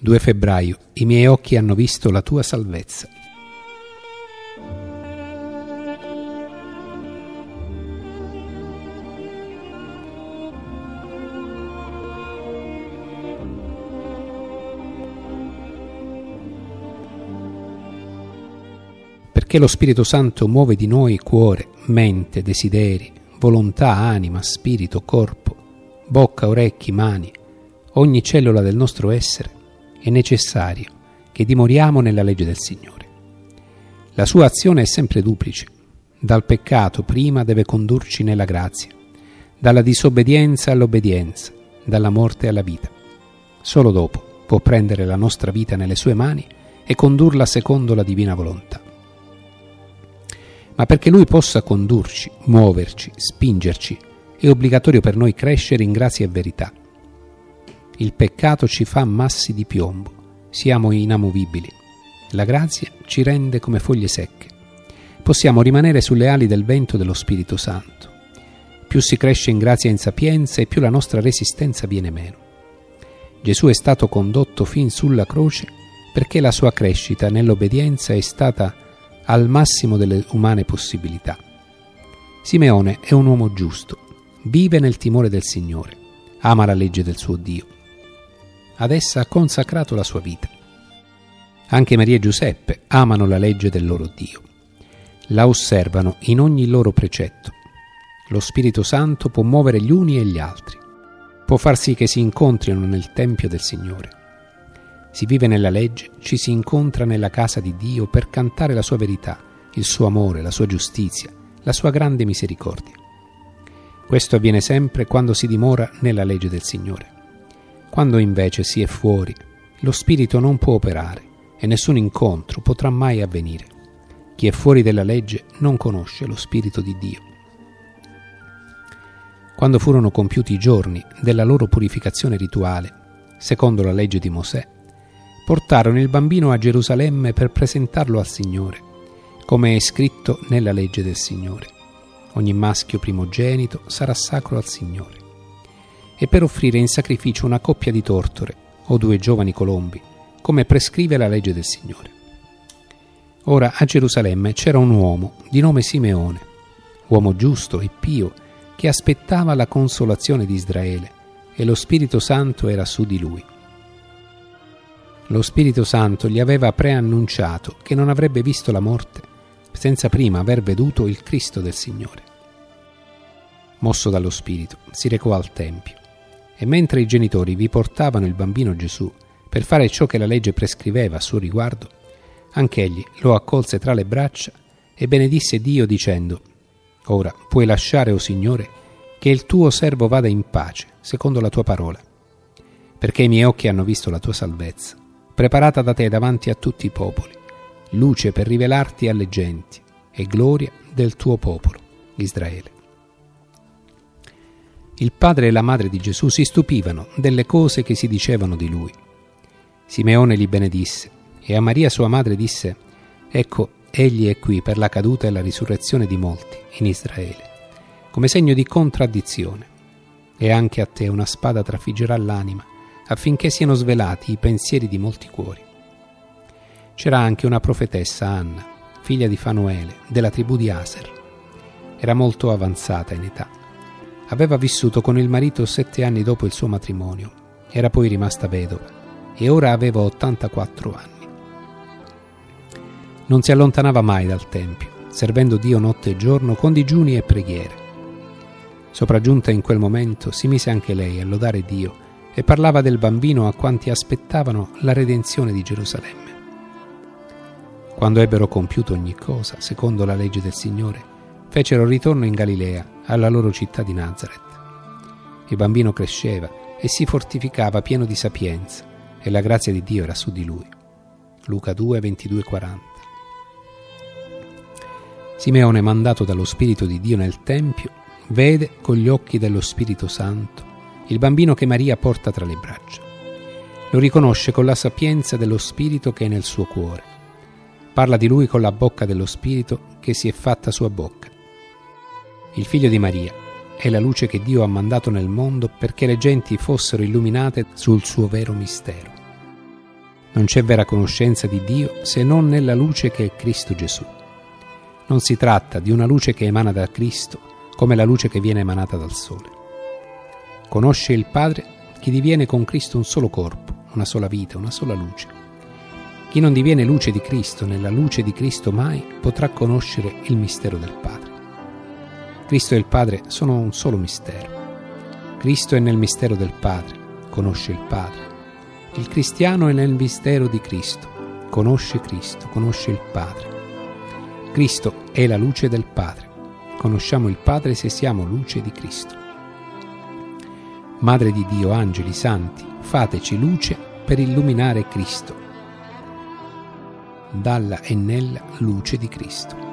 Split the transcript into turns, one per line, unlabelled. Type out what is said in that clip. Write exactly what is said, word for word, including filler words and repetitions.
due febbraio. I miei occhi hanno visto la tua salvezza. Perché lo Spirito Santo muove di noi cuore, mente, desideri, volontà, anima, spirito, corpo, bocca, orecchi, mani, ogni cellula del nostro essere, è necessario che dimoriamo nella legge del Signore. La sua azione è sempre duplice. Dal peccato prima deve condurci nella grazia, dalla disobbedienza all'obbedienza, dalla morte alla vita. Solo dopo può prendere la nostra vita nelle sue mani e condurla secondo la divina volontà. Ma perché Lui possa condurci, muoverci, spingerci, è obbligatorio per noi crescere in grazia e verità. Il peccato ci fa massi di piombo, siamo inamovibili. La grazia ci rende come foglie secche. Possiamo rimanere sulle ali del vento dello Spirito Santo. Più si cresce in grazia e in sapienza e più la nostra resistenza viene meno. Gesù è stato condotto fin sulla croce perché la sua crescita nell'obbedienza è stata al massimo delle umane possibilità. Simeone è un uomo giusto, vive nel timore del Signore, ama la legge del suo Dio. Ad essa ha consacrato la sua vita. Anche Maria e Giuseppe amano la legge del loro Dio. La osservano in ogni loro precetto. Lo Spirito Santo può muovere gli uni e gli altri. Può far sì che si incontrino nel Tempio del Signore. Si vive nella legge, ci si incontra nella casa di Dio per cantare la sua verità, il suo amore, la sua giustizia, la sua grande misericordia. Questo avviene sempre quando si dimora nella legge del Signore. Quando invece si è fuori, lo Spirito non può operare e nessun incontro potrà mai avvenire. Chi è fuori della legge non conosce lo Spirito di Dio. Quando furono compiuti i giorni della loro purificazione rituale, secondo la legge di Mosè, portarono il bambino a Gerusalemme per presentarlo al Signore, come è scritto nella legge del Signore. Ogni maschio primogenito sarà sacro al Signore. E per offrire in sacrificio una coppia di tortore o due giovani colombi, come prescrive la legge del Signore. Ora a Gerusalemme c'era un uomo di nome Simeone, uomo giusto e pio, che aspettava la consolazione di Israele, e lo Spirito Santo era su di lui. Lo Spirito Santo gli aveva preannunciato che non avrebbe visto la morte senza prima aver veduto il Cristo del Signore. Mosso dallo Spirito, si recò al Tempio, e mentre i genitori vi portavano il bambino Gesù per fare ciò che la legge prescriveva a suo riguardo, anch'egli lo accolse tra le braccia e benedisse Dio dicendo: «Ora puoi lasciare, o Signore, che il tuo servo vada in pace, secondo la tua parola, perché i miei occhi hanno visto la tua salvezza, preparata da te davanti a tutti i popoli, luce per rivelarti alle genti e gloria del tuo popolo, Israele». Il padre e la madre di Gesù si stupivano delle cose che si dicevano di lui. Simeone li benedisse e a Maria sua madre disse: «Ecco, egli è qui per la caduta e la risurrezione di molti in Israele, come segno di contraddizione. E anche a te una spada trafiggerà l'anima, affinché siano svelati i pensieri di molti cuori». C'era anche una profetessa, Anna, figlia di Fanuele, della tribù di Aser. Era molto avanzata in età. Aveva vissuto con il marito sette anni dopo il suo matrimonio. Era poi rimasta vedova e ora aveva ottantaquattro anni. Non si allontanava mai dal Tempio, servendo Dio notte e giorno con digiuni e preghiere. Sopraggiunta in quel momento, si mise anche lei a lodare Dio e parlava del bambino a quanti aspettavano la redenzione di Gerusalemme. Quando ebbero compiuto ogni cosa, secondo la legge del Signore, fecero ritorno in Galilea, alla loro città di Nazaret. Il bambino cresceva e si fortificava pieno di sapienza, e la grazia di Dio era su di lui. Luca due, ventidue quaranta. Simeone, mandato dallo Spirito di Dio nel Tempio, vede con gli occhi dello Spirito Santo il bambino che Maria porta tra le braccia. Lo riconosce con la sapienza dello Spirito che è nel suo cuore. Parla di lui con la bocca dello Spirito che si è fatta sua bocca. Il figlio di Maria è la luce che Dio ha mandato nel mondo perché le genti fossero illuminate sul suo vero mistero. Non c'è vera conoscenza di Dio se non nella luce che è Cristo Gesù. Non si tratta di una luce che emana da Cristo come la luce che viene emanata dal Sole. Conosce il Padre chi diviene con Cristo un solo corpo, una sola vita, una sola luce. Chi non diviene luce di Cristo nella luce di Cristo mai potrà conoscere il mistero del Padre. Cristo e il Padre sono un solo mistero. Cristo è nel mistero del Padre, conosce il Padre. Il cristiano è nel mistero di Cristo, conosce Cristo, conosce il Padre. Cristo è la luce del Padre. Conosciamo il Padre se siamo luce di Cristo. Madre di Dio, angeli, santi, fateci luce per illuminare Cristo. Dalla e nella luce di Cristo.